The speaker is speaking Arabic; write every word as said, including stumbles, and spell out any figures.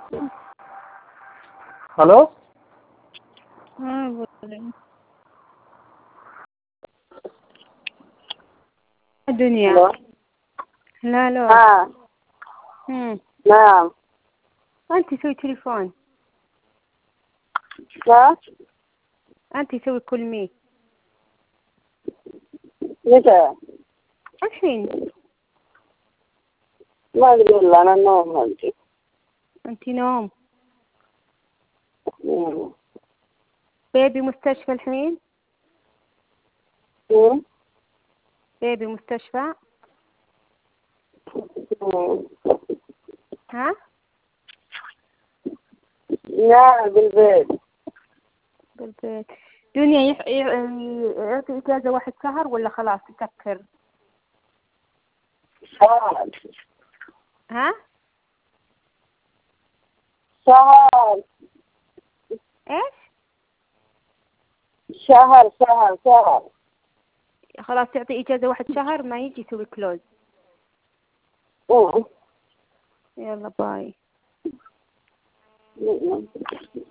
الو. ها بقولي الدنيا. الو. لا لا. ها. امم نعم. انت سوي تليفون. لا. انت سوي كل مي. متى؟ الحين. ما ادري والله انا نوم انت. انت نوم. مم. بيبي مستشفى الحين. مم. بيبي مستشفى. مم. ها. لا بالبيت. بالبيت. دنيا يح... ي- يعطي إجازة واحد شهر ولا خلاص يسكر؟ شهر. ها. شهر. ايش؟ شهر شهر شهر. خلاص يعطي إجازة واحد شهر ما يجي يسوي كلوز. مم. يلا باي. مم.